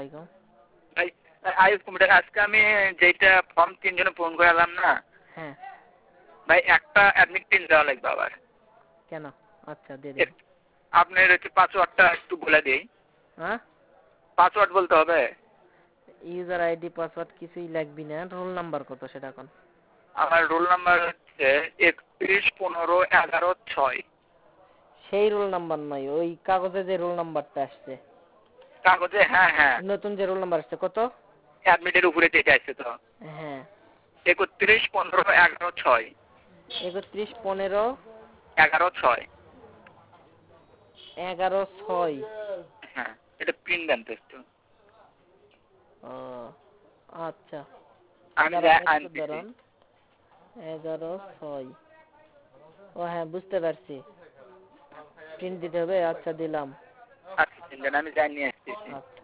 আলাইকুম। ভাই is computer আজকে আমি যেটা ফর্ম 3 জনে পূরণ করে এলাম না, হ্যাঁ ভাই একটা অ্যাডমিট পিন দেওয়া লাগবে আবার। কেন? আচ্ছা দিয়ে দিন। আপনার হচ্ছে পাসওয়ার্ডটা একটু বলে দিই। হ্যাঁ পাসওয়ার্ড বলতে হবে? ইউজার আইডি পাসওয়ার্ড কিছুই লাগবি না। রোল নাম্বার কত সেটা এখন? আমার রোল নাম্বার হচ্ছে 31 15 11 6। সেই রোল নাম্বার নয়, ওই কাগজে যে রোল নাম্বারটা আসছে। কাগজে? হ্যাঁ হ্যাঁ, নতুন যে রোল নাম্বার আসছে কত? অ্যাডমিটের উপরে যেটা আছে তো হ্যাঁ 31 15 11 6। 31 15 11 6। 11 6। হ্যাঁ, এটা প্রিন্ট দেন তো একটু। ও আচ্ছা আমি দাঁড়ান একটু আনতেছি। দাঁড়ান। 11 6। ও হ্যাঁ বুঝতে পারছি, প্রিন্ট দিতে হবে। আচ্ছা দিলাম। আচ্ছা, আমি যাই নিয়ে আসতেছি। আচ্ছা।